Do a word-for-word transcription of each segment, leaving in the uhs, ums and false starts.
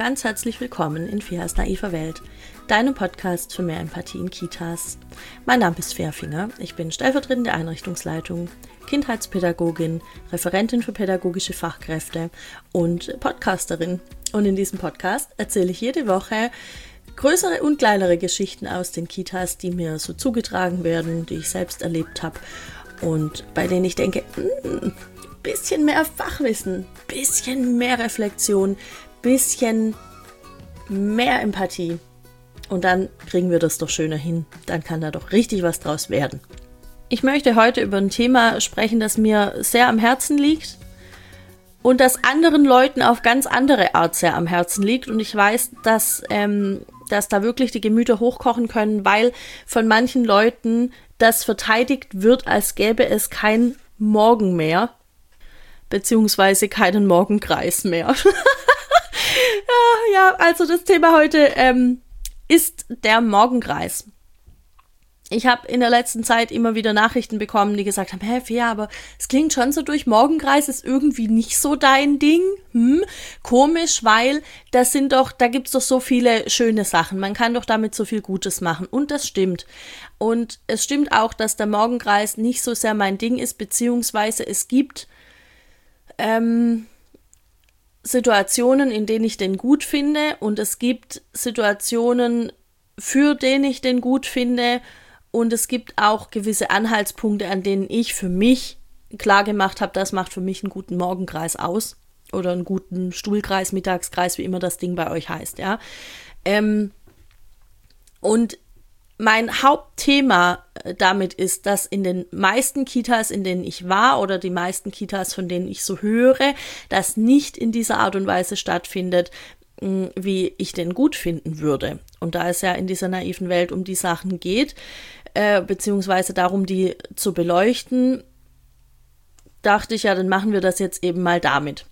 ganz herzlich willkommen in Fias naiver Welt, deinem Podcast für mehr Empathie in Kitas. Mein Name ist Fia Finger, ich bin stellvertretende Einrichtungsleitung, Kindheitspädagogin, Referentin für pädagogische Fachkräfte und Podcasterin. Und in diesem Podcast erzähle ich jede Woche größere und kleinere Geschichten aus den Kitas, die mir so zugetragen werden, die ich selbst erlebt habe und bei denen ich denke, ein bisschen mehr Fachwissen, bisschen mehr Reflexion, bisschen mehr Empathie. Und dann kriegen wir das doch schöner hin. Dann kann da doch richtig was draus werden. Ich möchte heute über ein Thema sprechen, das mir sehr am Herzen liegt und das anderen Leuten auf ganz andere Art sehr am Herzen liegt. Und ich weiß, dass, ähm, dass da wirklich die Gemüter hochkochen können, weil von manchen Leuten das verteidigt wird, als gäbe es kein Morgen mehr, beziehungsweise keinen Morgenkreis mehr. Ja, also das Thema heute ähm, ist der Morgenkreis. Ich habe in der letzten Zeit immer wieder Nachrichten bekommen, die gesagt haben, hä, Fia, aber es klingt schon so durch, Morgenkreis ist irgendwie nicht so dein Ding. Hm, komisch, weil das sind doch, da gibt's doch so viele schöne Sachen. Man kann doch damit so viel Gutes machen. Und das stimmt. Und es stimmt auch, dass der Morgenkreis nicht so sehr mein Ding ist, beziehungsweise es gibt ähm, Situationen, in denen ich den gut finde, und es gibt Situationen, für denen ich den gut finde, und es gibt auch gewisse Anhaltspunkte, an denen ich für mich klar gemacht habe, das macht für mich einen guten Morgenkreis aus oder einen guten Stuhlkreis, Mittagskreis, wie immer das Ding bei euch heißt, ja. Ähm, und mein Hauptthema damit ist, dass in den meisten Kitas, in denen ich war, oder die meisten Kitas, von denen ich so höre, das nicht in dieser Art und Weise stattfindet, wie ich den gut finden würde. Und da es ja in dieser naiven Welt um die Sachen geht, äh, beziehungsweise darum, die zu beleuchten, dachte ich ja, dann machen wir das jetzt eben mal damit.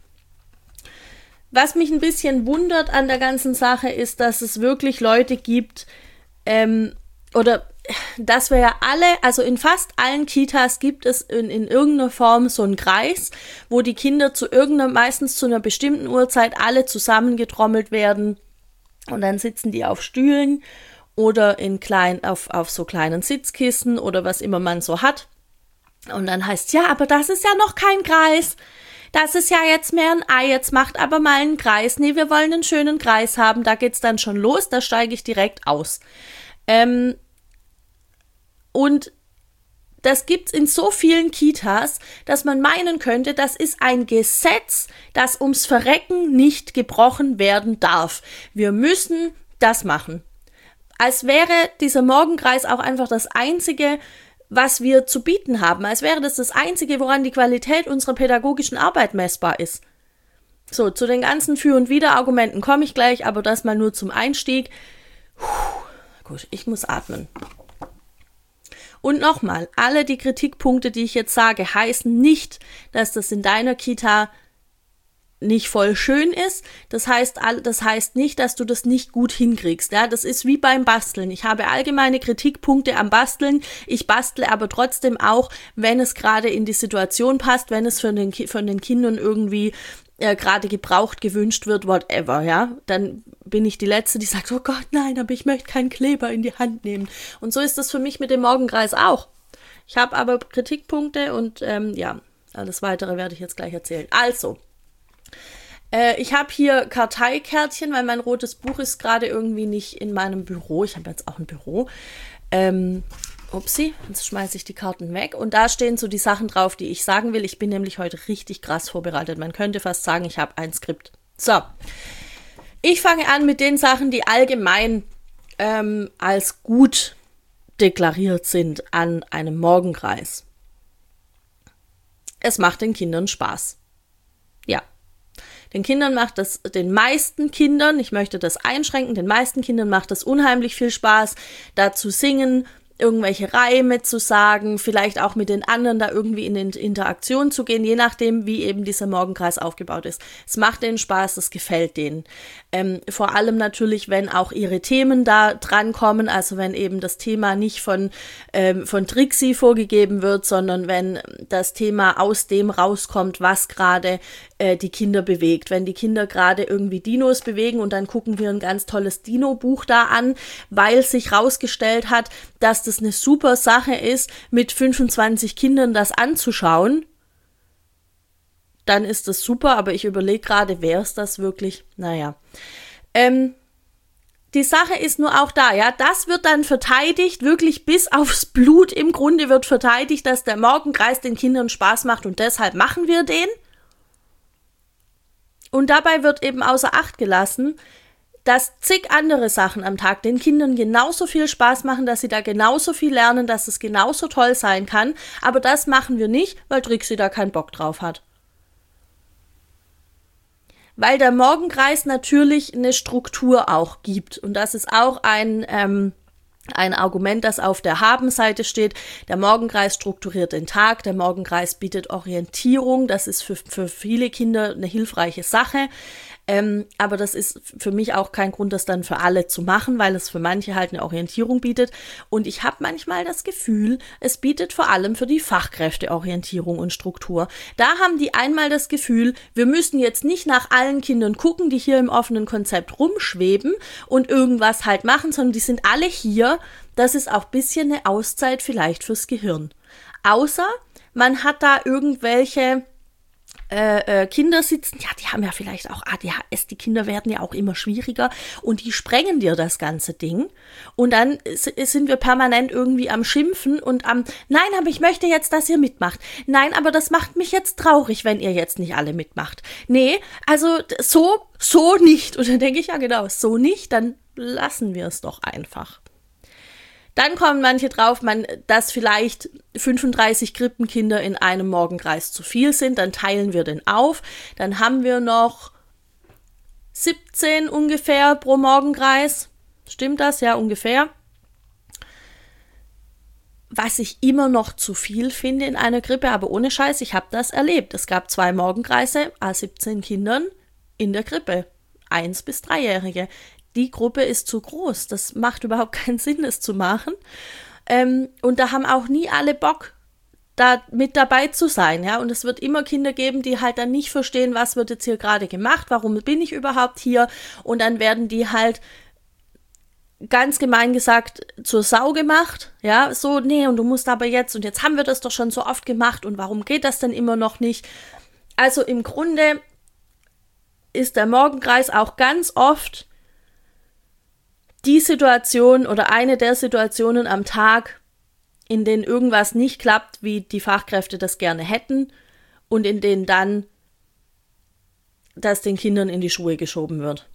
Was mich ein bisschen wundert an der ganzen Sache ist, dass es wirklich Leute gibt, ähm, oder dass wir ja alle, also in fast allen Kitas gibt es in, in irgendeiner Form so einen Kreis, wo die Kinder zu irgendeiner, meistens zu einer bestimmten Uhrzeit alle zusammengetrommelt werden und dann sitzen die auf Stühlen oder in klein, auf, auf so kleinen Sitzkissen oder was immer man so hat. Und dann heißt ja, aber das ist ja noch kein Kreis. Das ist ja jetzt mehr ein Ei, jetzt macht aber mal einen Kreis. Nee, wir wollen einen schönen Kreis haben, da geht's dann schon los, da steige ich direkt aus. Ähm, und das gibt's in so vielen Kitas, dass man meinen könnte, das ist ein Gesetz, das ums Verrecken nicht gebrochen werden darf. Wir müssen das machen. Als wäre dieser Morgenkreis auch einfach das Einzige, was wir zu bieten haben. Als wäre das das Einzige, woran die Qualität unserer pädagogischen Arbeit messbar ist. So, zu den ganzen Für- und Wider-Argumenten komme ich gleich, aber das mal nur zum Einstieg. Puh, gut, ich muss atmen. Und nochmal, alle die Kritikpunkte, die ich jetzt sage, heißen nicht, dass das in deiner Kita nicht voll schön ist. Das heißt, das heißt nicht, dass du das nicht gut hinkriegst. Ja, das ist wie beim Basteln. Ich habe allgemeine Kritikpunkte am Basteln. Ich bastle aber trotzdem auch, wenn es gerade in die Situation passt, wenn es von den, von den Kindern irgendwie äh, gerade gebraucht, gewünscht wird, whatever, ja. Dann bin ich die Letzte, die sagt, oh Gott, nein, aber ich möchte keinen Kleber in die Hand nehmen. Und so ist das für mich mit dem Morgenkreis auch. Ich habe aber Kritikpunkte und ähm, ja, alles Weitere werde ich jetzt gleich erzählen. Also, äh, ich habe hier Karteikärtchen, weil mein rotes Buch ist gerade irgendwie nicht in meinem Büro. Ich habe jetzt auch ein Büro. Ähm, upsi, jetzt schmeiße ich die Karten weg. Und da stehen so die Sachen drauf, die ich sagen will. Ich bin nämlich heute richtig krass vorbereitet. Man könnte fast sagen, ich habe ein Skript. So, ich fange an mit den Sachen, die allgemein ähm, als gut deklariert sind an einem Morgenkreis. Es macht den Kindern Spaß. Ja. Den Kindern macht das, den meisten Kindern, ich möchte das einschränken, den meisten Kindern macht das unheimlich viel Spaß, da zu singen, irgendwelche Reime zu sagen, vielleicht auch mit den anderen da irgendwie in Interaktion zu gehen, je nachdem, wie eben dieser Morgenkreis aufgebaut ist. Es macht denen Spaß, es gefällt denen. Ähm, vor allem natürlich, wenn auch ihre Themen da drankommen, also wenn eben das Thema nicht von, ähm, von Trixie vorgegeben wird, sondern wenn das Thema aus dem rauskommt, was gerade äh, die Kinder bewegt. Wenn die Kinder gerade irgendwie Dinos bewegen und dann gucken wir ein ganz tolles Dino-Buch da an, weil sich rausgestellt hat, dass das eine super Sache ist, mit fünfundzwanzig Kindern das anzuschauen, dann ist das super, aber ich überlege gerade, wer ist das wirklich? Naja. Ähm, die Sache ist nur auch da, ja, das wird dann verteidigt, wirklich bis aufs Blut im Grunde wird verteidigt, dass der Morgenkreis den Kindern Spaß macht und deshalb machen wir den. Und dabei wird eben außer Acht gelassen, dass zig andere Sachen am Tag den Kindern genauso viel Spaß machen, dass sie da genauso viel lernen, dass es genauso toll sein kann, aber das machen wir nicht, weil Trixie da keinen Bock drauf hat. Weil der Morgenkreis natürlich eine Struktur auch gibt. Und das ist auch ein, ähm, ein Argument, das auf der Habenseite steht. Der Morgenkreis strukturiert den Tag, der Morgenkreis bietet Orientierung. Das ist für, für viele Kinder eine hilfreiche Sache. Ähm, aber das ist für mich auch kein Grund, das dann für alle zu machen, weil es für manche halt eine Orientierung bietet. Und ich habe manchmal das Gefühl, es bietet vor allem für die Fachkräfte Orientierung und Struktur. Da haben die einmal das Gefühl, wir müssen jetzt nicht nach allen Kindern gucken, die hier im offenen Konzept rumschweben und irgendwas halt machen, sondern die sind alle hier. Das ist auch ein bisschen eine Auszeit vielleicht fürs Gehirn. Außer man hat da irgendwelche Äh, äh, Kinder sitzen, ja, die haben ja vielleicht auch A D H S, die Kinder werden ja auch immer schwieriger und die sprengen dir das ganze Ding und dann s- sind wir permanent irgendwie am Schimpfen und am, nein, aber ich möchte jetzt, dass ihr mitmacht. Nein, aber das macht mich jetzt traurig, wenn ihr jetzt nicht alle mitmacht. Nee, also so, so nicht. Und dann denke ich, ja genau, so nicht, dann lassen wir es doch einfach. Dann kommen manche drauf, man, dass vielleicht fünfunddreißig Krippenkinder in einem Morgenkreis zu viel sind. Dann teilen wir den auf. Dann haben wir noch siebzehn ungefähr pro Morgenkreis. Stimmt das? Ja, ungefähr. Was ich immer noch zu viel finde in einer Krippe, aber ohne Scheiß, ich habe das erlebt. Es gab zwei Morgenkreise, a siebzehn Kindern in der Krippe. Eins- bis Dreijährige. Die Gruppe ist zu groß. Das macht überhaupt keinen Sinn, es zu machen. Ähm, und da haben auch nie alle Bock, da mit dabei zu sein. Ja? Und es wird immer Kinder geben, die halt dann nicht verstehen, was wird jetzt hier gerade gemacht, warum bin ich überhaupt hier? Und dann werden die halt ganz gemein gesagt zur Sau gemacht. Ja, so, nee, und du musst aber jetzt, und jetzt haben wir das doch schon so oft gemacht und warum geht das denn immer noch nicht? Also im Grunde ist der Morgenkreis auch ganz oft die Situation oder eine der Situationen am Tag, in denen irgendwas nicht klappt, wie die Fachkräfte das gerne hätten und in denen dann das den Kindern in die Schuhe geschoben wird.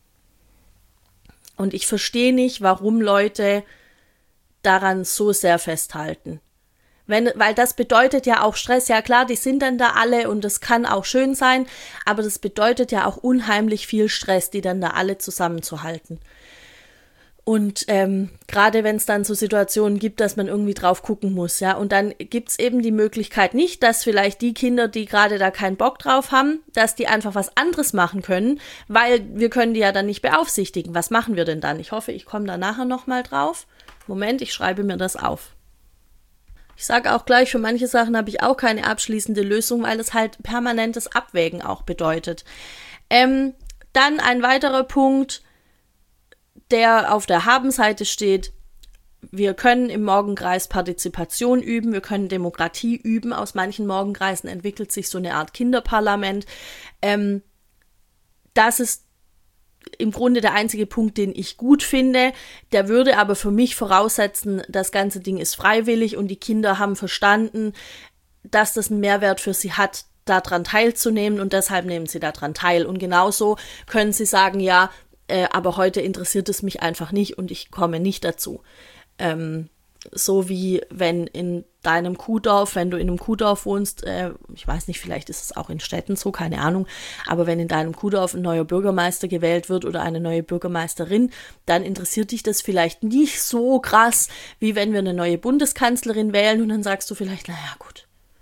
Und ich verstehe nicht, warum Leute daran so sehr festhalten. Wenn, weil das bedeutet ja auch Stress. Ja klar, die sind dann da alle und das kann auch schön sein, aber das bedeutet ja auch unheimlich viel Stress, die dann da alle zusammenzuhalten. Und ähm, gerade wenn es dann so Situationen gibt, dass man irgendwie drauf gucken muss, ja, und dann gibt's eben die Möglichkeit nicht, dass vielleicht die Kinder, die gerade da keinen Bock drauf haben, dass die einfach was anderes machen können, weil wir können die ja dann nicht beaufsichtigen. Was machen wir denn dann? Ich hoffe, ich komme da nachher nochmal drauf. Moment, ich schreibe mir das auf. Ich sage auch gleich, für manche Sachen habe ich auch keine abschließende Lösung, weil es halt permanentes Abwägen auch bedeutet. Ähm, dann ein weiterer Punkt, der auf der Habenseite steht: Wir können im Morgenkreis Partizipation üben, wir können Demokratie üben. Aus manchen Morgenkreisen entwickelt sich so eine Art Kinderparlament. Ähm, das ist im Grunde der einzige Punkt, den ich gut finde. Der würde aber für mich voraussetzen, das ganze Ding ist freiwillig und die Kinder haben verstanden, dass das einen Mehrwert für sie hat, daran teilzunehmen, und deshalb nehmen sie daran teil. Und genauso können sie sagen, ja, äh, aber heute interessiert es mich einfach nicht und ich komme nicht dazu. Ähm, so wie wenn in deinem Kuhdorf, wenn du in einem Kuhdorf wohnst, äh, ich weiß nicht, vielleicht ist es auch in Städten so, keine Ahnung, aber wenn in deinem Kuhdorf ein neuer Bürgermeister gewählt wird oder eine neue Bürgermeisterin, dann interessiert dich das vielleicht nicht so krass, wie wenn wir eine neue Bundeskanzlerin wählen und dann sagst du vielleicht, naja gut,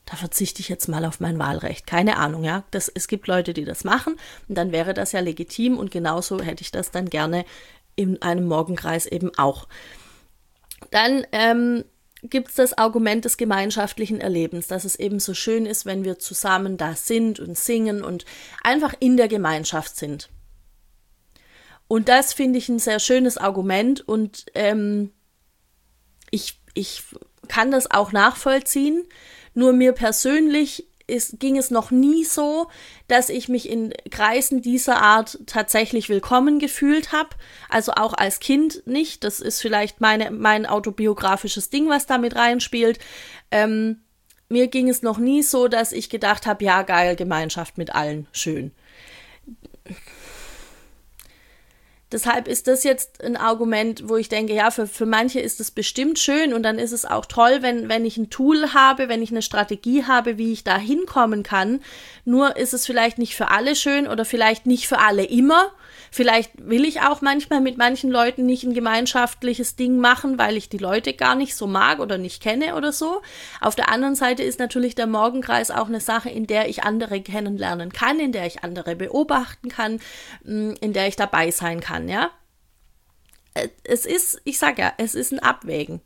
da verzichte ich jetzt mal auf mein Wahlrecht. Keine Ahnung, ja. Das, es gibt Leute, die das machen und dann wäre das ja legitim und genauso hätte ich das dann gerne in einem Morgenkreis eben auch. Dann ähm, gibt es das Argument des gemeinschaftlichen Erlebens, dass es eben so schön ist, wenn wir zusammen da sind und singen und einfach in der Gemeinschaft sind. Und das finde ich ein sehr schönes Argument und ähm, ich, ich kann das auch nachvollziehen. Nur mir persönlich ist, ging es noch nie so, dass ich mich in Kreisen dieser Art tatsächlich willkommen gefühlt habe. Also auch als Kind nicht. Das ist vielleicht meine, mein autobiografisches Ding, was da mit reinspielt. Ähm, mir ging es noch nie so, dass ich gedacht habe, ja geil, Gemeinschaft mit allen, schön. Deshalb ist das jetzt ein Argument, wo ich denke, ja, für, für manche ist es bestimmt schön und dann ist es auch toll, wenn, wenn ich ein Tool habe, wenn ich eine Strategie habe, wie ich da hinkommen kann. Nur ist es vielleicht nicht für alle schön oder vielleicht nicht für alle immer. Vielleicht will ich auch manchmal mit manchen Leuten nicht ein gemeinschaftliches Ding machen, weil ich die Leute gar nicht so mag oder nicht kenne oder so. Auf der anderen Seite ist natürlich der Morgenkreis auch eine Sache, in der ich andere kennenlernen kann, in der ich andere beobachten kann, in der ich dabei sein kann, ja. Es ist, ich sage ja, es ist ein Abwägen.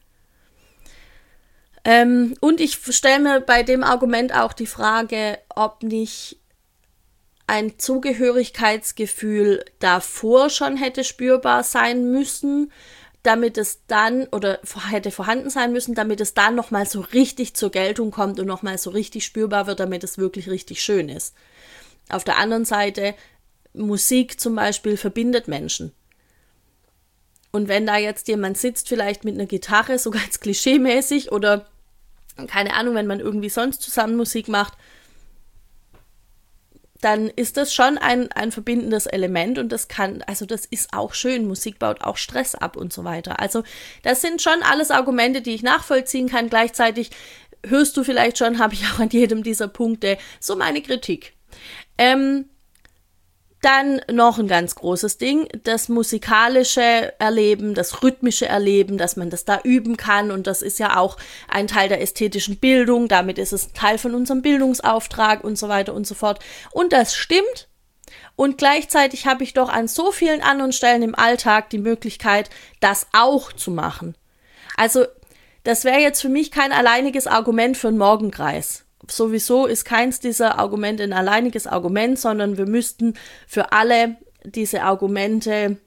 Ähm, und ich stelle mir bei dem Argument auch die Frage, ob nicht ein Zugehörigkeitsgefühl davor schon hätte spürbar sein müssen, damit es dann, oder hätte vorhanden sein müssen, damit es dann nochmal so richtig zur Geltung kommt und nochmal so richtig spürbar wird, damit es wirklich richtig schön ist. Auf der anderen Seite, Musik zum Beispiel verbindet Menschen. Und wenn da jetzt jemand sitzt, vielleicht mit einer Gitarre, so ganz klischeemäßig, oder keine Ahnung, wenn man irgendwie sonst zusammen Musik macht, dann ist das schon ein, ein verbindendes Element und das kann, also das ist auch schön, Musik baut auch Stress ab und so weiter. Also das sind schon alles Argumente, die ich nachvollziehen kann. Gleichzeitig hörst du vielleicht schon, habe ich auch an jedem dieser Punkte so meine Kritik. Ähm, Dann noch ein ganz großes Ding, das musikalische Erleben, das rhythmische Erleben, dass man das da üben kann und das ist ja auch ein Teil der ästhetischen Bildung, damit ist es Teil von unserem Bildungsauftrag und so weiter und so fort. Und das stimmt und gleichzeitig habe ich doch an so vielen anderen Stellen im Alltag die Möglichkeit, das auch zu machen. Also das wäre jetzt für mich kein alleiniges Argument für einen Morgenkreis. Sowieso ist keins dieser Argumente ein alleiniges Argument, sondern wir müssten für alle diese Argumente,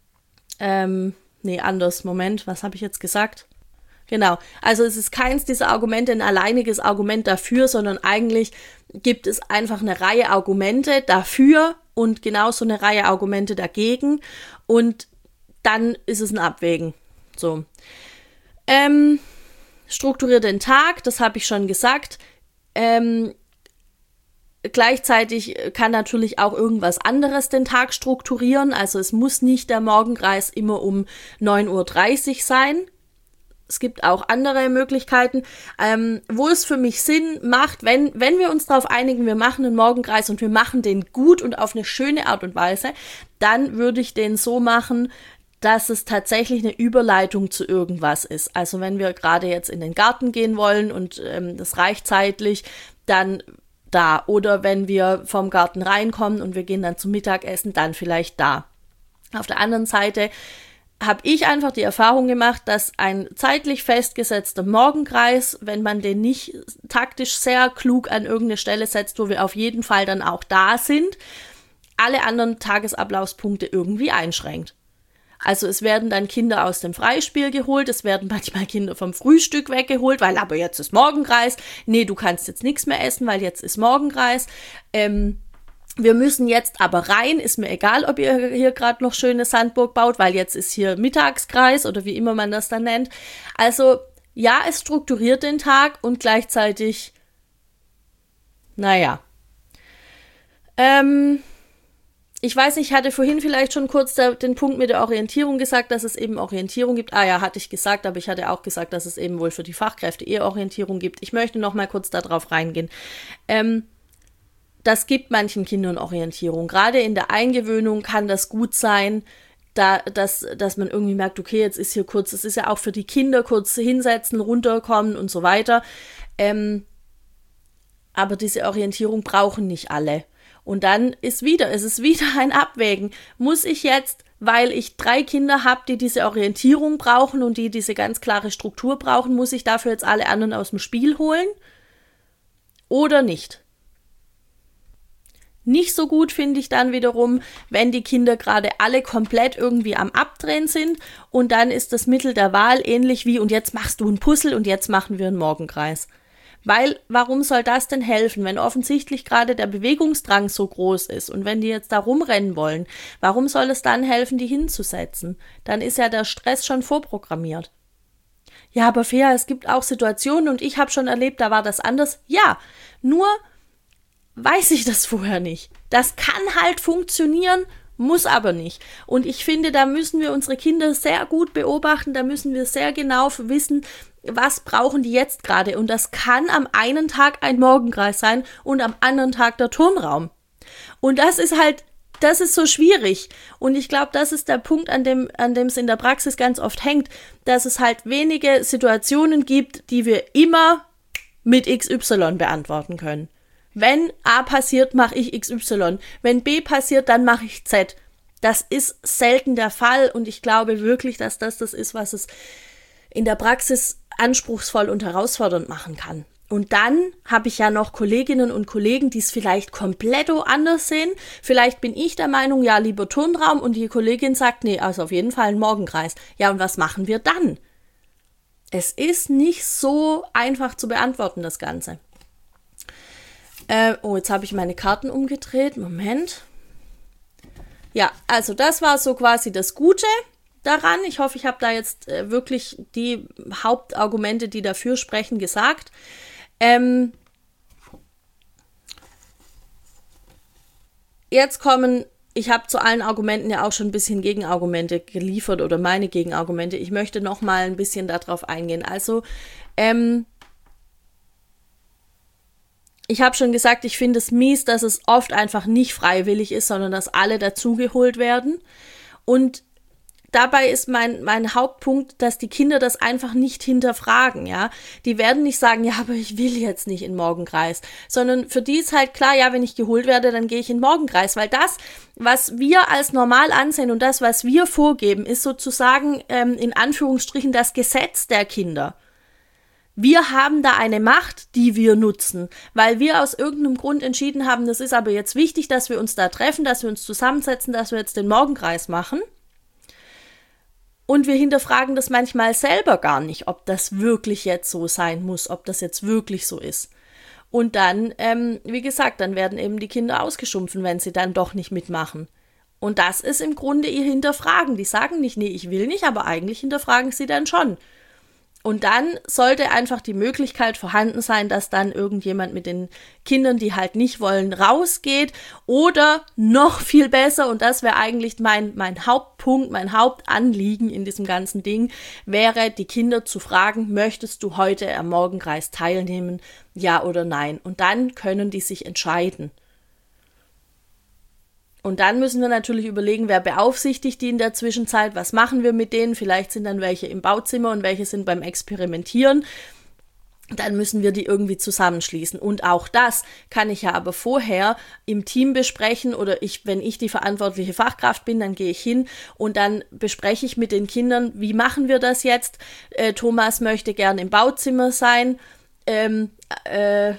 ähm, nee, anders, Moment, was habe ich jetzt gesagt? Genau, also es ist keins dieser Argumente ein alleiniges Argument dafür, sondern eigentlich gibt es einfach eine Reihe Argumente dafür und genauso eine Reihe Argumente dagegen und dann ist es ein Abwägen. So, ähm, strukturiere den Tag, das habe ich schon gesagt. Ähm, gleichzeitig kann natürlich auch irgendwas anderes den Tag strukturieren. Also es muss nicht der Morgenkreis immer um neun Uhr dreißig sein. Es gibt auch andere Möglichkeiten, ähm, wo es für mich Sinn macht, wenn, wenn wir uns darauf einigen, wir machen einen Morgenkreis und wir machen den gut und auf eine schöne Art und Weise, dann würde ich den so machen, dass es tatsächlich eine Überleitung zu irgendwas ist. Also wenn wir gerade jetzt in den Garten gehen wollen und ähm, das reicht zeitlich, dann da. Oder wenn wir vom Garten reinkommen und wir gehen dann zum Mittagessen, dann vielleicht da. Auf der anderen Seite habe ich einfach die Erfahrung gemacht, dass ein zeitlich festgesetzter Morgenkreis, wenn man den nicht taktisch sehr klug an irgendeine Stelle setzt, wo wir auf jeden Fall dann auch da sind, alle anderen Tagesablaufspunkte irgendwie einschränkt. Also es werden dann Kinder aus dem Freispiel geholt, es werden manchmal Kinder vom Frühstück weggeholt, weil aber jetzt ist Morgenkreis. Nee, du kannst jetzt nichts mehr essen, weil jetzt ist Morgenkreis. Ähm, wir müssen jetzt aber rein, ist mir egal, ob ihr hier gerade noch schöne Sandburg baut, weil jetzt ist hier Mittagskreis oder wie immer man das dann nennt. Also ja, es strukturiert den Tag und gleichzeitig, naja, ähm... Ich weiß nicht, ich hatte vorhin vielleicht schon kurz da, den Punkt mit der Orientierung gesagt, dass es eben Orientierung gibt. Ah ja, hatte ich gesagt, aber ich hatte auch gesagt, dass es eben wohl für die Fachkräfte eher Orientierung gibt. Ich möchte noch mal kurz darauf reingehen. Ähm, das gibt manchen Kindern Orientierung. Gerade in der Eingewöhnung kann das gut sein, da, dass, dass man irgendwie merkt, okay, jetzt ist hier kurz, es ist ja auch für die Kinder kurz hinsetzen, runterkommen und so weiter. Ähm, Aber diese Orientierung brauchen nicht alle. Und dann ist wieder, es ist wieder ein Abwägen. Muss ich jetzt, weil ich drei Kinder habe, die diese Orientierung brauchen und die diese ganz klare Struktur brauchen, muss ich dafür jetzt alle anderen aus dem Spiel holen? Oder nicht? Nicht so gut finde ich dann wiederum, wenn die Kinder gerade alle komplett irgendwie am Abdrehen sind und dann ist das Mittel der Wahl ähnlich wie und jetzt machst du ein Puzzle und jetzt machen wir einen Morgenkreis. Weil, warum soll das denn helfen, wenn offensichtlich gerade der Bewegungsdrang so groß ist und wenn die jetzt da rumrennen wollen, warum soll es dann helfen, die hinzusetzen? Dann ist ja der Stress schon vorprogrammiert. Ja, aber Fea, es gibt auch Situationen und ich habe schon erlebt, da war das anders. Ja, nur weiß ich das vorher nicht. Das kann halt funktionieren, muss aber nicht. Und ich finde, da müssen wir unsere Kinder sehr gut beobachten, da müssen wir sehr genau wissen, was brauchen die jetzt gerade. Und das kann am einen Tag ein Morgenkreis sein und am anderen Tag der Turnraum. Und das ist halt, das ist so schwierig. Und ich glaube, das ist der Punkt, an dem, an dem es in der Praxis ganz oft hängt, dass es halt wenige Situationen gibt, die wir immer mit X Y beantworten können. Wenn A passiert, mache ich X Y. Wenn B passiert, dann mache ich Z. Das ist selten der Fall und ich glaube wirklich, dass das das ist, was es in der Praxis anspruchsvoll und herausfordernd machen kann. Und dann habe ich ja noch Kolleginnen und Kollegen, die es vielleicht komplett anders sehen. Vielleicht bin ich der Meinung, ja, lieber Turnraum und die Kollegin sagt, nee, also auf jeden Fall ein Morgenkreis. Ja, und was machen wir dann? Es ist nicht so einfach zu beantworten, das Ganze. Äh, oh, jetzt habe ich meine Karten umgedreht. Moment. Ja, also das war so quasi das Gute daran. Ich hoffe, ich habe da jetzt äh, wirklich die Hauptargumente, die dafür sprechen, gesagt. Ähm, jetzt kommen, ich habe zu allen Argumenten ja auch schon ein bisschen Gegenargumente geliefert oder meine Gegenargumente. Ich möchte noch mal ein bisschen darauf eingehen. Also, ähm, ich habe schon gesagt, ich finde es mies, dass es oft einfach nicht freiwillig ist, sondern dass alle dazugeholt werden. Und dabei ist mein, mein Hauptpunkt, dass die Kinder das einfach nicht hinterfragen, ja. Die werden nicht sagen, ja, aber ich will jetzt nicht in den Morgenkreis, sondern für die ist halt klar, ja, wenn ich geholt werde, dann gehe ich in den Morgenkreis, weil das, was wir als normal ansehen und das, was wir vorgeben, ist sozusagen ähm, in Anführungsstrichen das Gesetz der Kinder. Wir haben da eine Macht, die wir nutzen, weil wir aus irgendeinem Grund entschieden haben, das ist aber jetzt wichtig, dass wir uns da treffen, dass wir uns zusammensetzen, dass wir jetzt den Morgenkreis machen. Und wir hinterfragen das manchmal selber gar nicht, ob das wirklich jetzt so sein muss, ob das jetzt wirklich so ist. Und dann, ähm, wie gesagt, dann werden eben die Kinder ausgeschumpfen, wenn sie dann doch nicht mitmachen. Und das ist im Grunde ihr Hinterfragen. Die sagen nicht, nee, ich will nicht, aber eigentlich hinterfragen sie dann schon. Und dann sollte einfach die Möglichkeit vorhanden sein, dass dann irgendjemand mit den Kindern, die halt nicht wollen, rausgeht. Oder noch viel besser, und das wäre eigentlich mein, mein Hauptpunkt, mein Hauptanliegen in diesem ganzen Ding, wäre die Kinder zu fragen, möchtest du heute am Morgenkreis teilnehmen, ja oder nein? Und dann können die sich entscheiden. Und dann müssen wir natürlich überlegen, wer beaufsichtigt die in der Zwischenzeit, was machen wir mit denen, vielleicht sind dann welche im Bauzimmer und welche sind beim Experimentieren. Dann müssen wir die irgendwie zusammenschließen. Und auch das kann ich ja aber vorher im Team besprechen oder ich, wenn ich die verantwortliche Fachkraft bin, dann gehe ich hin und dann bespreche ich mit den Kindern, wie machen wir das jetzt? Äh, Thomas möchte gern im Bauzimmer sein. Ähm, äh,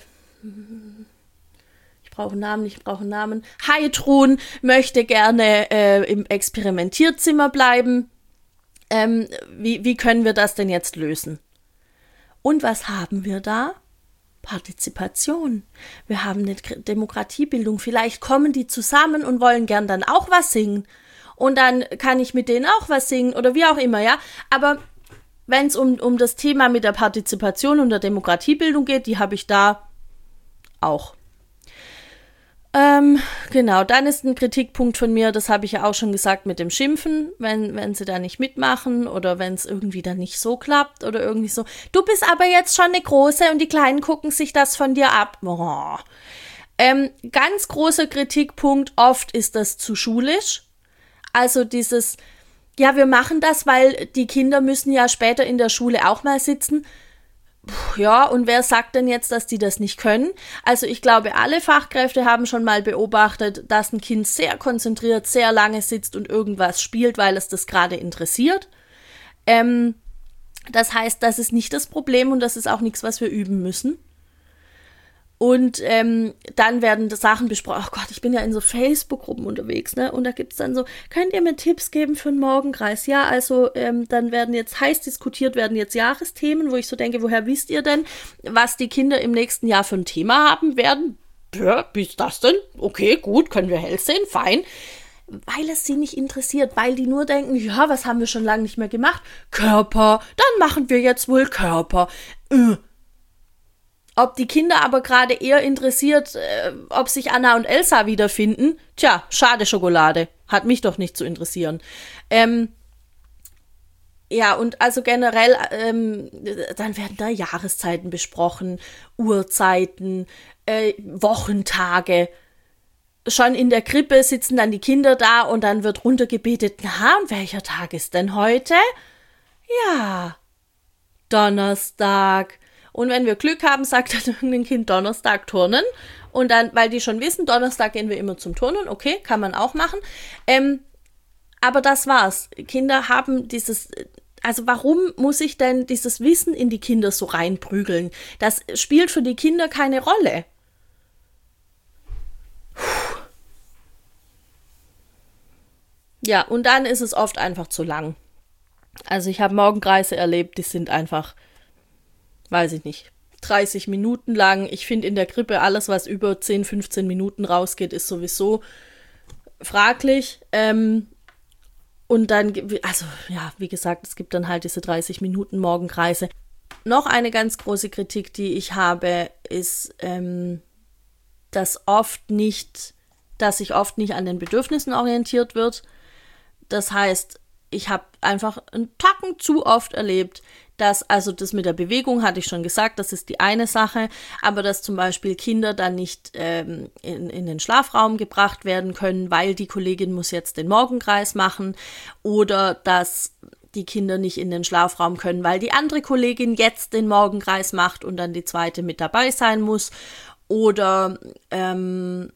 Ich brauche einen Namen, ich brauche einen Namen. Heidrun möchte gerne äh, im Experimentierzimmer bleiben. Ähm, wie, wie können wir das denn jetzt lösen? Und was haben wir da? Partizipation. Wir haben eine Demokratiebildung. Vielleicht kommen die zusammen und wollen gern dann auch was singen. Und dann kann ich mit denen auch was singen oder wie auch immer, ja. Aber wenn es um, um das Thema mit der Partizipation und der Demokratiebildung geht, die habe ich da auch. Ähm, genau, dann ist ein Kritikpunkt von mir, das habe ich ja auch schon gesagt, mit dem Schimpfen, wenn, wenn sie da nicht mitmachen oder wenn es irgendwie dann nicht so klappt oder irgendwie so, du bist aber jetzt schon eine Große und die Kleinen gucken sich das von dir ab. Oh. Ähm, ganz großer Kritikpunkt, oft ist das zu schulisch, also dieses, ja, wir machen das, weil die Kinder müssen ja später in der Schule auch mal sitzen. Ja, und wer sagt denn jetzt, dass die das nicht können? Also ich glaube, alle Fachkräfte haben schon mal beobachtet, dass ein Kind sehr konzentriert, sehr lange sitzt und irgendwas spielt, weil es das gerade interessiert. Ähm, das heißt, das ist nicht das Problem und das ist auch nichts, was wir üben müssen. Und ähm, dann werden Sachen besprochen. Oh Gott, ich bin ja in so Facebook-Gruppen unterwegs, ne? Und da gibt's dann so, könnt ihr mir Tipps geben für einen Morgenkreis? Ja, also ähm, dann werden jetzt heiß diskutiert, werden jetzt Jahresthemen, wo ich so denke, woher wisst ihr denn, was die Kinder im nächsten Jahr für ein Thema haben werden? Ja, wie ist das denn? Okay, gut, können wir hell sehen, fein. Weil es sie nicht interessiert, weil die nur denken, ja, was haben wir schon lange nicht mehr gemacht? Körper, dann machen wir jetzt wohl Körper. Äh. Ob die Kinder aber gerade eher interessiert, äh, ob sich Anna und Elsa wiederfinden, tja, schade Schokolade. Hat mich doch nicht zu interessieren. Ähm, ja, und also generell, ähm, dann werden da Jahreszeiten besprochen, Uhrzeiten, äh, Wochentage. Schon in der Krippe sitzen dann die Kinder da und dann wird runtergebetet, na, und welcher Tag ist denn heute? Ja, Donnerstag. Und wenn wir Glück haben, sagt dann irgendein Kind Donnerstag turnen. Und dann, weil die schon wissen, Donnerstag gehen wir immer zum Turnen. Okay, kann man auch machen. Ähm, aber das war's. Kinder haben dieses, also warum muss ich denn dieses Wissen in die Kinder so reinprügeln? Das spielt für die Kinder keine Rolle. Puh. Ja, und dann ist es oft einfach zu lang. Also ich habe Morgenkreise erlebt, die sind einfach... weiß ich nicht, dreißig Minuten lang. Ich finde in der Krippe alles, was über zehn, fünfzehn Minuten rausgeht, ist sowieso fraglich. Ähm, und dann, also ja, wie gesagt, es gibt dann halt diese dreißig Minuten Morgenkreise. Noch eine ganz große Kritik, die ich habe, ist, ähm, dass oft nicht, dass sich oft nicht an den Bedürfnissen orientiert wird. Das heißt, ich habe einfach einen Tacken zu oft erlebt, dass, also das mit der Bewegung hatte ich schon gesagt, das ist die eine Sache, aber dass zum Beispiel Kinder dann nicht ähm, in, in den Schlafraum gebracht werden können, weil die Kollegin muss jetzt den Morgenkreis machen, oder dass die Kinder nicht in den Schlafraum können, weil die andere Kollegin jetzt den Morgenkreis macht und dann die zweite mit dabei sein muss, oder ähm,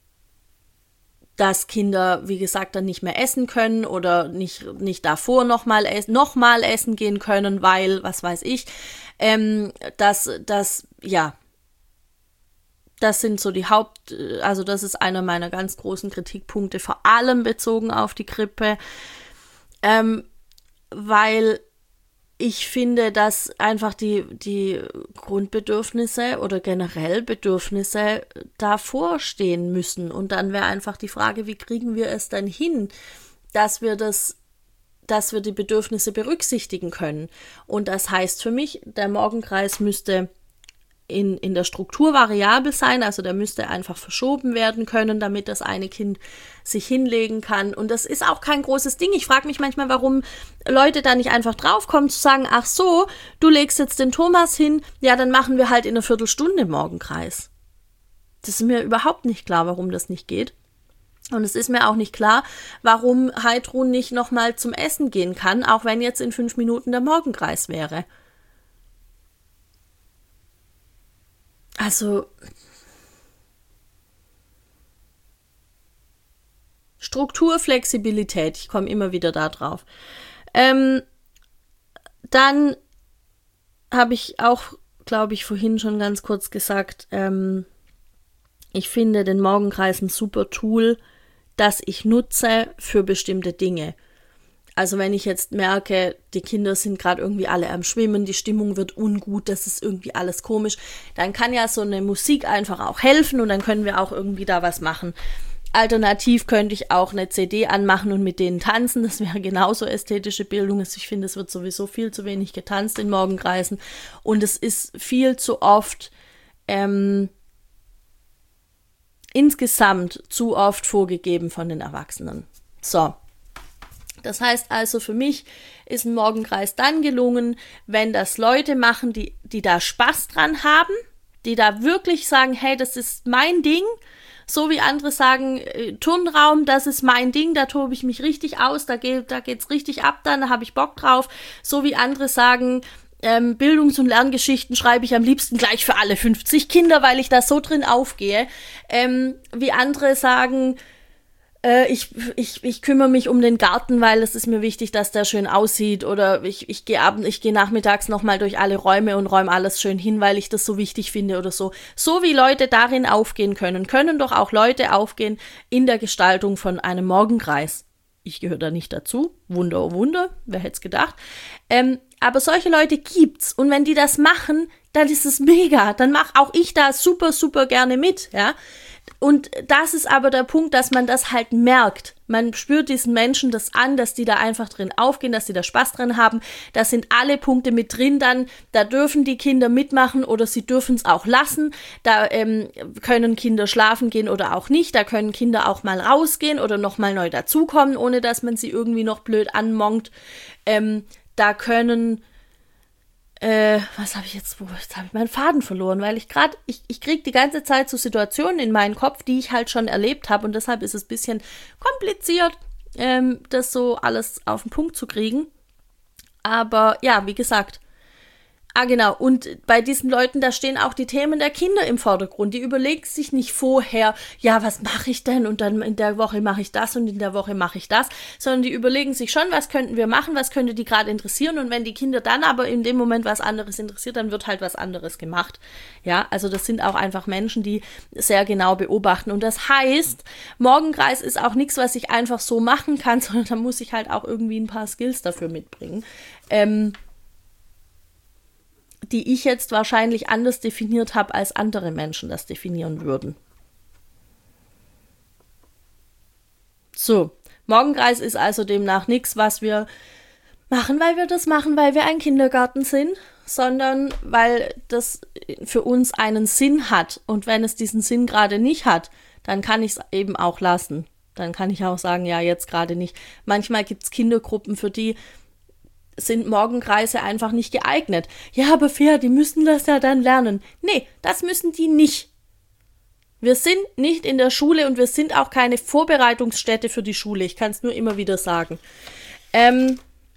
dass Kinder, wie gesagt, dann nicht mehr essen können oder nicht, nicht davor nochmal essen, noch mal essen gehen können, weil, was weiß ich, ähm, dass, dass, ja, das sind so die Haupt, also das ist einer meiner ganz großen Kritikpunkte, vor allem bezogen auf die Krippe, ähm, weil ich finde, dass einfach die, die Grundbedürfnisse oder generell Bedürfnisse davor stehen müssen. Und dann wäre einfach die Frage, wie kriegen wir es denn hin, dass wir das, dass wir die Bedürfnisse berücksichtigen können. Und das heißt für mich, der Morgenkreis müsste in, in der Struktur variabel sein, also der müsste einfach verschoben werden können, damit das eine Kind sich hinlegen kann. Und das ist auch kein großes Ding. Ich frage mich manchmal, warum Leute da nicht einfach draufkommen, zu sagen, ach so, du legst jetzt den Thomas hin, ja, dann machen wir halt in einer Viertelstunde Morgenkreis. Das ist mir überhaupt nicht klar, warum das nicht geht. Und es ist mir auch nicht klar, warum Heidrun nicht nochmal zum Essen gehen kann, auch wenn jetzt in fünf Minuten der Morgenkreis wäre. Also, Struktur, Flexibilität, ich komme immer wieder da drauf. Ähm, dann habe ich auch, glaube ich, vorhin schon ganz kurz gesagt, ähm, ich finde den Morgenkreis ein super Tool, das ich nutze für bestimmte Dinge. Also wenn ich jetzt merke, die Kinder sind gerade irgendwie alle am Schwimmen, die Stimmung wird ungut, das ist irgendwie alles komisch, dann kann ja so eine Musik einfach auch helfen und dann können wir auch irgendwie da was machen. Alternativ könnte ich auch eine C D anmachen und mit denen tanzen, das wäre genauso ästhetische Bildung. Also ich finde, es wird sowieso viel zu wenig getanzt in Morgenkreisen und es ist viel zu oft ähm, insgesamt zu oft vorgegeben von den Erwachsenen. So. Das heißt also, für mich ist ein Morgenkreis dann gelungen, wenn das Leute machen, die, die da Spaß dran haben, die da wirklich sagen, hey, das ist mein Ding, so wie andere sagen, äh, Turnraum, das ist mein Ding, da tobe ich mich richtig aus, da, geht, da geht's richtig ab, dann da habe ich Bock drauf, so wie andere sagen, ähm, Bildungs- und Lerngeschichten schreibe ich am liebsten gleich für alle fünfzig Kinder, weil ich da so drin aufgehe. Ähm, wie andere sagen, äh, ich, ich, ich kümmere mich um den Garten, weil es ist mir wichtig, dass der schön aussieht. Oder ich, ich gehe abend, ich gehe nachmittags nochmal durch alle Räume und räume alles schön hin, weil ich das so wichtig finde oder so. So wie Leute darin aufgehen können, können doch auch Leute aufgehen in der Gestaltung von einem Morgenkreis. Ich gehöre da nicht dazu. Wunder, oh Wunder, wer hätte es gedacht. Ähm, aber solche Leute gibt's. Und wenn die das machen, dann ist es mega. Dann mache auch ich da super, super gerne mit, ja. Und das ist aber der Punkt, dass man das halt merkt. Man spürt diesen Menschen das an, dass die da einfach drin aufgehen, dass die da Spaß drin haben. Da sind alle Punkte mit drin dann. Da dürfen die Kinder mitmachen oder sie dürfen es auch lassen. Da ähm, können Kinder schlafen gehen oder auch nicht. Da können Kinder auch mal rausgehen oder nochmal neu dazukommen, ohne dass man sie irgendwie noch blöd anmonkt. Ähm, da können... Äh, was habe ich jetzt, wo, jetzt habe ich meinen Faden verloren, weil ich gerade, ich, ich kriege die ganze Zeit so Situationen in meinen Kopf, die ich halt schon erlebt habe und deshalb ist es ein bisschen kompliziert, ähm, das so alles auf den Punkt zu kriegen. Aber ja, wie gesagt, ah genau, und bei diesen Leuten, da stehen auch die Themen der Kinder im Vordergrund. Die überlegen sich nicht vorher, ja, was mache ich denn und dann in der Woche mache ich das und in der Woche mache ich das, sondern die überlegen sich schon, was könnten wir machen, was könnte die gerade interessieren und wenn die Kinder dann aber in dem Moment was anderes interessiert, dann wird halt was anderes gemacht. Ja, also das sind auch einfach Menschen, die sehr genau beobachten und das heißt, Morgenkreis ist auch nichts, was ich einfach so machen kann, sondern da muss ich halt auch irgendwie ein paar Skills dafür mitbringen. Ähm, die ich jetzt wahrscheinlich anders definiert habe, als andere Menschen das definieren würden. So, Morgenkreis ist also demnach nichts, was wir machen, weil wir das machen, weil wir ein Kindergarten sind, sondern weil das für uns einen Sinn hat. Und wenn es diesen Sinn gerade nicht hat, dann kann ich es eben auch lassen. Dann kann ich auch sagen, ja, jetzt gerade nicht. Manchmal gibt es Kindergruppen, für die sind Morgenkreise einfach nicht geeignet. Ja, aber Fia, die müssen das ja dann lernen. Nee, das müssen die nicht. Wir sind nicht in der Schule und wir sind auch keine Vorbereitungsstätte für die Schule. Ich kann es nur immer wieder sagen. Ähm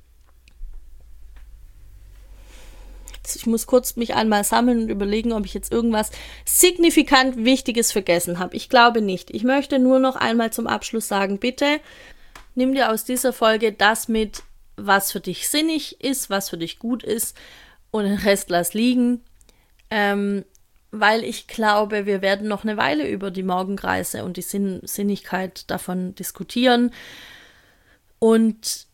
ich muss kurz mich einmal sammeln und überlegen, ob ich jetzt irgendwas signifikant Wichtiges vergessen habe. Ich glaube nicht. Ich möchte nur noch einmal zum Abschluss sagen, bitte nimm dir aus dieser Folge das mit, was für dich sinnig ist, was für dich gut ist und den Rest lass liegen, ähm, weil ich glaube, wir werden noch eine Weile über die Morgenkreise und die Sinn- Sinnigkeit davon diskutieren und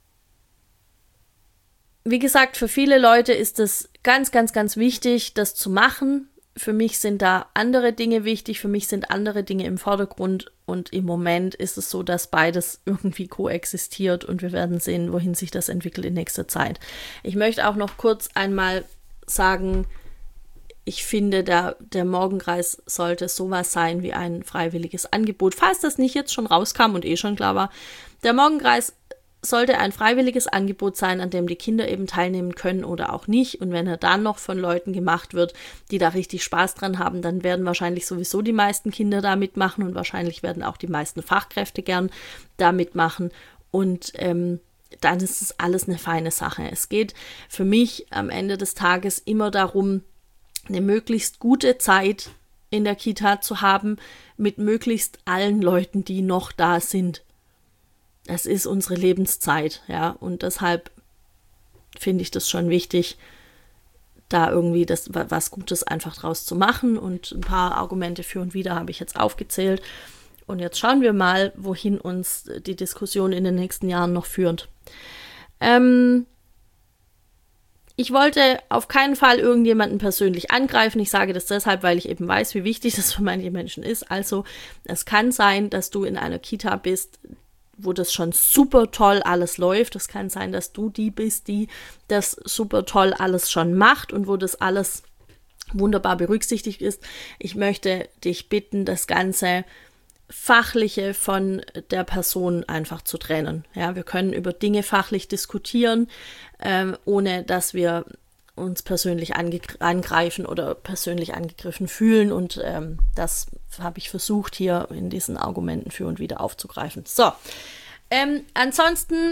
wie gesagt, für viele Leute ist es ganz, ganz, ganz wichtig, das zu machen. Für mich sind da andere Dinge wichtig, für mich sind andere Dinge im Vordergrund und im Moment ist es so, dass beides irgendwie koexistiert und wir werden sehen, wohin sich das entwickelt in nächster Zeit. Ich möchte auch noch kurz einmal sagen, ich finde, der, der Morgenkreis sollte sowas sein wie ein freiwilliges Angebot, falls das nicht jetzt schon rauskam und eh schon klar war. Der Morgenkreis sollte ein freiwilliges Angebot sein, an dem die Kinder eben teilnehmen können oder auch nicht. Und wenn er dann noch von Leuten gemacht wird, die da richtig Spaß dran haben, dann werden wahrscheinlich sowieso die meisten Kinder da mitmachen und wahrscheinlich werden auch die meisten Fachkräfte gern da mitmachen. Und ähm, dann ist es alles eine feine Sache. Es geht für mich am Ende des Tages immer darum, eine möglichst gute Zeit in der Kita zu haben, mit möglichst allen Leuten, die noch da sind. Das ist unsere Lebenszeit, ja, und deshalb finde ich das schon wichtig, da irgendwie das was Gutes einfach draus zu machen und ein paar Argumente für und wider habe ich jetzt aufgezählt und jetzt schauen wir mal, wohin uns die Diskussion in den nächsten Jahren noch führt. Ähm, ich wollte auf keinen Fall irgendjemanden persönlich angreifen, ich sage das deshalb, weil ich eben weiß, wie wichtig das für manche Menschen ist, also es kann sein, dass du in einer Kita bist, wo das schon super toll alles läuft. Es kann sein, dass du die bist, die das super toll alles schon macht und wo das alles wunderbar berücksichtigt ist. Ich möchte dich bitten, das Ganze Fachliche von der Person einfach zu trennen. Ja, wir können über Dinge fachlich diskutieren, ähm, ohne dass wir uns persönlich ange- angreifen oder persönlich angegriffen fühlen und ähm, das habe ich versucht hier in diesen Argumenten für und wieder aufzugreifen. So, ähm, ansonsten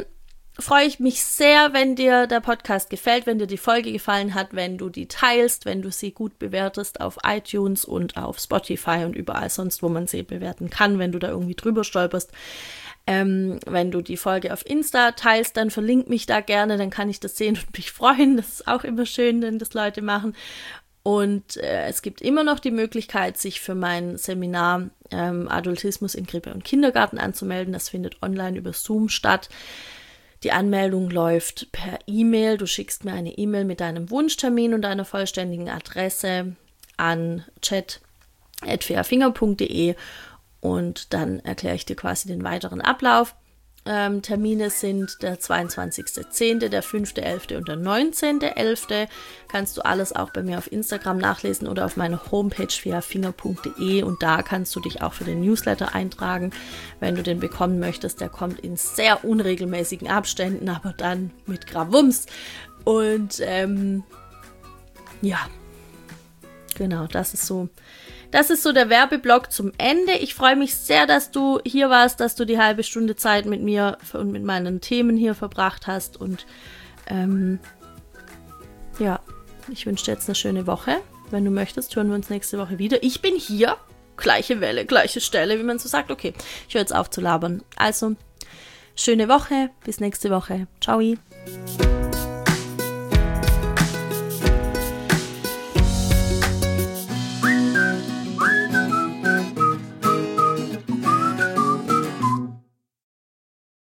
freue ich mich sehr, wenn dir der Podcast gefällt, wenn dir die Folge gefallen hat, wenn du die teilst, wenn du sie gut bewertest auf iTunes und auf Spotify und überall sonst, wo man sie bewerten kann, wenn du da irgendwie drüber stolperst. Ähm, wenn du die Folge auf Insta teilst, dann verlink mich da gerne, dann kann ich das sehen und mich freuen. Das ist auch immer schön, wenn das Leute machen. Und äh, es gibt immer noch die Möglichkeit, sich für mein Seminar ähm, Adultismus in Krippe und Kindergarten anzumelden. Das findet online über Zoom statt. Die Anmeldung läuft per E-Mail. Du schickst mir eine E-Mail mit deinem Wunschtermin und deiner vollständigen Adresse an chat at fairfinger punkt de und dann erkläre ich dir quasi den weiteren Ablauf. Ähm, Termine sind der zweiundzwanzigster zehnter, der fünfter elfter und der neunzehnter elfter Kannst du alles auch bei mir auf Instagram nachlesen oder auf meiner Homepage fairfinger punkt de und da kannst du dich auch für den Newsletter eintragen, wenn du den bekommen möchtest. Der kommt in sehr unregelmäßigen Abständen, aber dann mit Gravums. Und ähm, ja, genau, das ist so Das ist so der Werbeblock zum Ende. Ich freue mich sehr, dass du hier warst, dass du die halbe Stunde Zeit mit mir und mit meinen Themen hier verbracht hast. Und ähm, ja, ich wünsche dir jetzt eine schöne Woche. Wenn du möchtest, hören wir uns nächste Woche wieder. Ich bin hier. Gleiche Welle, gleiche Stelle, wie man so sagt. Okay, ich höre jetzt auf zu labern. Also, schöne Woche. Bis nächste Woche. Ciao.